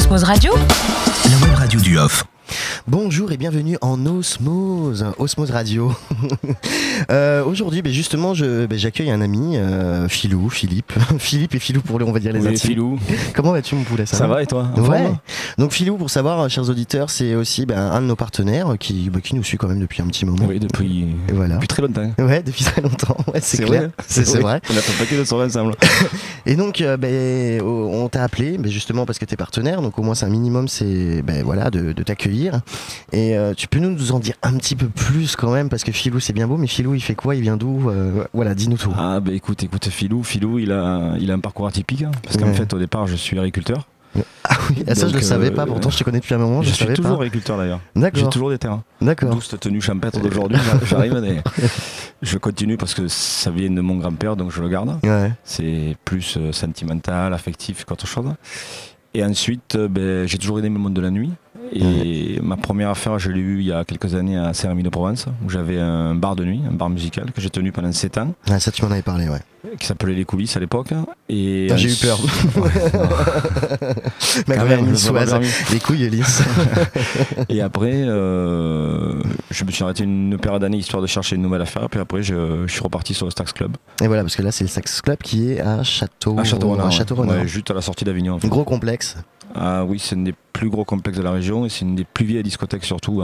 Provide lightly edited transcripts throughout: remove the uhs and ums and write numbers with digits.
Osmose Radio, la web radio du Off. Bonjour et bienvenue en Osmose Radio. Aujourd'hui, justement, j'accueille un ami, Philippe et Philou pour on va dire les intimes. Philou. Comment vas-tu mon poulet? Ça va et toi? Ouais. Donc Philou, pour savoir, chers auditeurs, c'est aussi un de nos partenaires qui nous suit quand même depuis un petit moment. Oui, depuis très longtemps. Ouais, depuis très longtemps. Ouais, c'est clair. Vrai. C'est vrai. On a fait un paquet de soirées ensemble. Et donc, on t'a appelé, justement parce que t'es partenaire, donc au moins c'est un minimum, c'est de t'accueillir. Et tu peux nous en dire un petit peu plus quand même, parce que Philou c'est bien beau, mais Philou il fait quoi? Il vient d'où? Voilà, dis-nous tout. Ah écoute, Philou il a un parcours atypique, hein, parce qu'en fait au départ je suis agriculteur. Ah oui, ça donc, je le savais pas, pourtant je te connais depuis un moment, je savais pas. Je suis toujours agriculteur d'ailleurs. D'accord. J'ai toujours des terrains. D'accord. D'où cette tenue champêtre d'aujourd'hui, j'arrive et je continue parce que ça vient de mon grand-père, donc je le garde. Ouais. C'est plus sentimental, affectif qu'autre chose. Et ensuite, j'ai toujours aimé le monde de la nuit. Et ma première affaire, je l'ai eue il y a quelques années à Saint-Rémy-de-Provence, où j'avais un bar de nuit, un bar musical que j'ai tenu pendant 7 ans. Ah, ça tu m'en avais parlé, ouais. Qui s'appelait Les Coulisses à l'époque. Et j'ai eu peur. Ma grand-mère niçoise, les couilles lisses. Et après, je me suis arrêté une paire d'années histoire de chercher une nouvelle affaire. Puis après, je suis reparti sur le Stax Club. Et voilà, parce que là, c'est le Stax Club qui est à Château-Renard. Ouais, juste à la sortie d'Avignon. En fait. Gros complexe. Ah oui, c'est un des plus gros complexes de la région et c'est une des plus vieilles discothèques surtout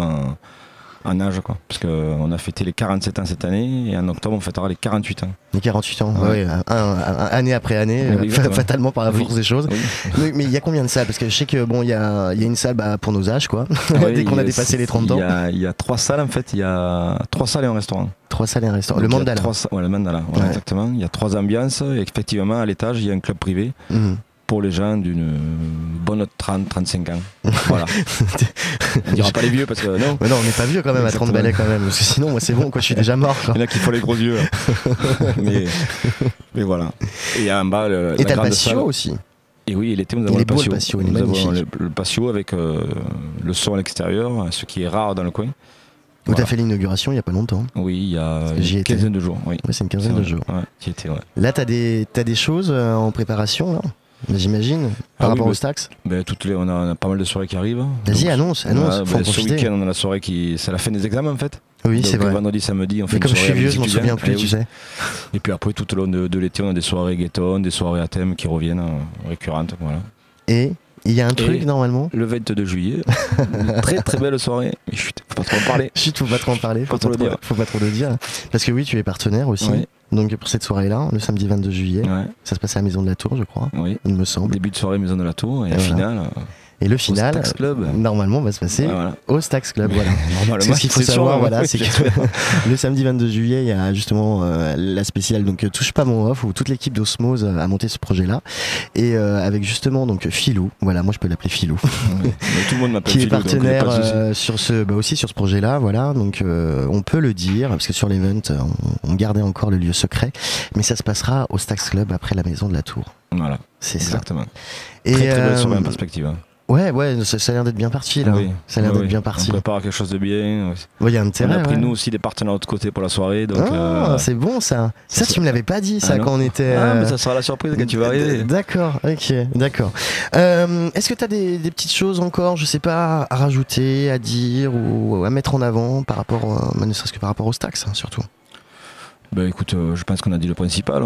en âge, quoi. Parce qu'on a fêté les 47 ans cette année et en octobre on fêtera les 48 ans. Les 48 ans, ouais. Année après année, oui, fatalement par la force des choses. Oui. Mais il y a combien de salles? Parce que je sais que il y a une salle pour nos âges, quoi. Dès qu'on a dépassé les 30 ans. Il y a 3 salles en fait, il y a 3 salles et un restaurant. 3 salles et un restaurant. Le Mandala. Le Mandala, voilà, exactement. Il y a 3 ambiances et effectivement à l'étage il y a un club privé. Pour les gens d'une bonne 30-35 ans. Voilà. On dira pas les vieux parce que non. Mais non, on n'est pas vieux quand même. Exactement. À 30 balais quand même. Parce que sinon, moi c'est bon, quoi, je suis déjà mort. Quoi. Il y en a qui font les gros yeux. mais voilà. Et en bas, et t'as le patio aussi. Et oui, l'été, nous avons le patio. Nous avons le patio avec le son à l'extérieur, ce qui est rare dans le coin. Où t'as fait l'inauguration il y a pas longtemps. Oui, il y a une quinzaine de jours. Oui. Ouais, c'est une quinzaine de jours. Ouais, j'y étais, ouais. Là, t'as des choses en préparation là? J'imagine, par rapport au Stax. On a pas mal de soirées qui arrivent. Vas-y, annonce. Faut en ce week-end, on a la soirée c'est la fin des examens en fait. Oui, c'est vrai. Vendredi, samedi, on fait une soirée. Mais comme je suis vieux, je m'en souviens plus, tu sais. Et puis après, tout au long de l'été, on a des soirées ghetto, des soirées à thème qui reviennent récurrentes, voilà. Et il y a un truc normalement. Le 22 juillet, une très très belle soirée. Mais chut, faut pas trop en parler. Faut pas trop en parler. Faut pas trop le dire. Parce que oui, tu es partenaire aussi. Oui. Donc pour cette soirée-là, le samedi 22 juillet, ça se passe à la Maison de la Tour, je crois. Oui. Il me semble. Début de soirée Maison de la Tour et la finale. Et le final, normalement, va se passer au Stax Club. Voilà. C'est ce qu'il faut savoir. Voilà, c'est que le samedi 22 juillet, il y a justement la spéciale donc Touche pas mon off où toute l'équipe d'Osmose a monté ce projet-là et avec justement donc Philou. Voilà, moi je peux l'appeler Philou. Tout le monde m'appelle qui Philou, est partenaire sur aussi sur ce projet-là. Voilà, donc on peut le dire parce que sur l'event, on gardait encore le lieu secret, mais ça se passera au Stax Club après la Maison de la Tour. Voilà, c'est exactement. Ça. Et très belle soirée en perspective. Hein. Ouais, ça a l'air d'être bien parti là. Oui. Ça a l'air d'être bien parti. On prépare quelque chose de bien. Il y a intérêt. On a pris nous aussi des partenaires de l'autre côté pour la soirée. Donc, c'est bon ça. Ça tu me l'avais pas dit ça quand on était. Mais ça sera la surprise quand tu vas arriver. D'accord, ok, d'accord. Est-ce que tu as des petites choses encore, je sais pas, à rajouter, à dire ou à mettre en avant par rapport, ne serait-ce que par rapport au Stax surtout? Écoute, je pense qu'on a dit le principal.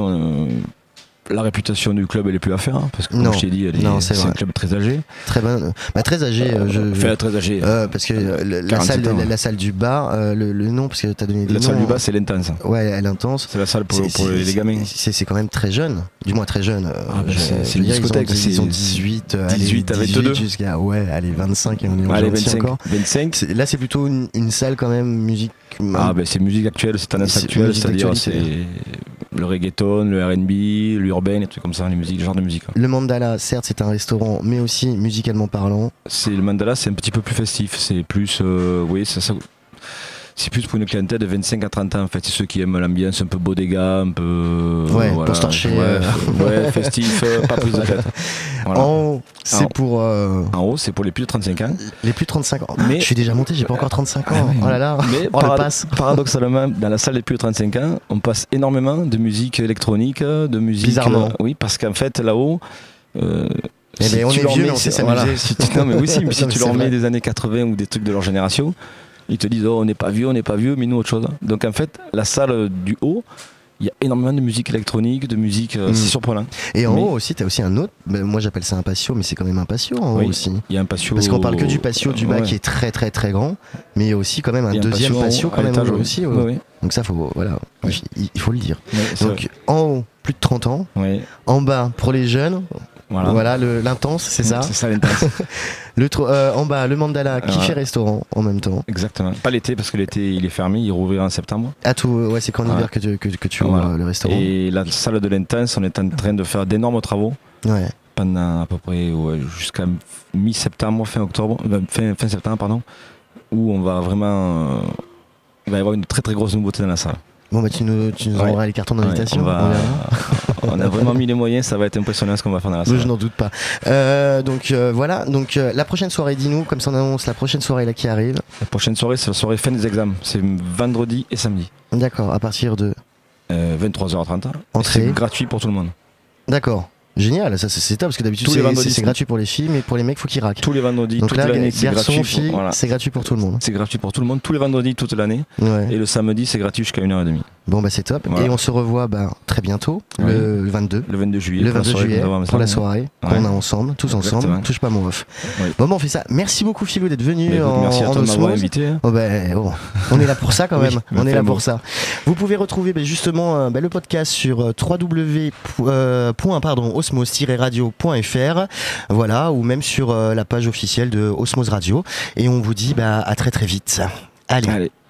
La réputation du club elle est plus à faire parce que comme je t'ai dit c'est un club très âgé. Très bonne. Très âgé. Très âgé. Parce que la salle du bar, le nom parce que t'as donné des noms. La salle du bar c'est l'Intense. Ouais, l'Intense. C'est la salle pour les gamins. C'est quand même très jeune. Du moins très jeune. C'est une discothèque. Ils ont 18 avec 2 jusqu'à 25 et on est aujourd'hui encore. 25. Là c'est plutôt une salle quand même musique. C'est musique actuelle, c'est tendance actuelle, c'est-à-dire c'est le reggaeton, le R&B, l'urbain, et trucs comme ça, le genre de musique. Le Mandala, certes, c'est un restaurant, mais aussi musicalement parlant. Le Mandala, c'est un petit peu plus festif. C'est plus, c'est plus pour une clientèle de 25 à 30 ans en fait. C'est ceux qui aiment l'ambiance un peu bodega, un peu pour se torcher, festif, pas prise de tête. Voilà. En haut, c'est pour en haut, c'est pour les plus de 35 ans. Les plus de 35 ans. Mais je suis déjà monté, j'ai pas encore 35 ans. Oh là là. Mais paradoxalement, dans la salle des plus de 35 ans, on passe énormément de musique électronique, de musique. Bizarrement. Oui, parce qu'en fait là-haut. on est vieux, mais on sait s'amuser. Non, mais oui, mais si tu leur mets des années 80 ou des trucs de leur génération, ils te disent on n'est pas vieux, mais nous autre chose. Donc en fait, la salle du haut, il y a énormément de musique électronique, de musique, c'est surprenant. Et en haut aussi, tu as aussi un autre, moi j'appelle ça un patio, mais c'est quand même un patio en haut aussi. Il y a un patio. Parce qu'on parle que du patio du bas qui est très très très grand, mais il y a aussi quand même un deuxième patio quand même aussi. Donc ça, faut le dire. Donc en haut, plus de 30 ans. En bas, pour les jeunes. Voilà l'intense, c'est ça. C'est ça l'intense. En bas, le mandala qui fait restaurant en même temps. Exactement. Pas l'été parce que l'été il est fermé, il rouvrira en septembre. C'est qu'en hiver que tu ouvres le restaurant. Et la salle de l'intense, on est en train de faire d'énormes travaux. Pendant à peu près jusqu'à mi-septembre, fin septembre pardon, où on va vraiment il va y avoir une très très grosse nouveauté dans la salle. Bon tu nous enverras les cartons d'invitation. On a vraiment mis les moyens, ça va être impressionnant ce qu'on va faire dans la salle. Je n'en doute pas. Donc la prochaine soirée, dis-nous, comme ça on annonce la prochaine soirée là qui arrive. La prochaine soirée, c'est la soirée fin des examens, c'est vendredi et samedi. D'accord, à partir de 23h30. Entrée. C'est gratuit pour tout le monde. D'accord. Génial, ça c'est top parce que d'habitude c'est gratuit pour les filles, mais pour les mecs faut qu'ils raquent. Tous les vendredis, donc toute là, l'année, c'est gratuit. Filles, c'est gratuit pour tout le monde. C'est gratuit pour tout le monde, tous les vendredis, toute l'année. Et le samedi, c'est gratuit jusqu'à 1h30. Bon c'est top. Et on se revoit très bientôt, le 22. Le 22 juillet. Le 22 juillet pour la soirée qu'on a ensemble, tous ensemble. Touche pas mon off. Bon on fait ça. Merci beaucoup Philou d'être venu merci à toi de m'avoir invité. On est là pour ça quand même. On est là pour ça. Vous pouvez retrouver justement le podcast sur www.osmose-radio.fr, voilà, ou même sur la page officielle de Osmose Radio. Et on vous dit à très très vite. Allez.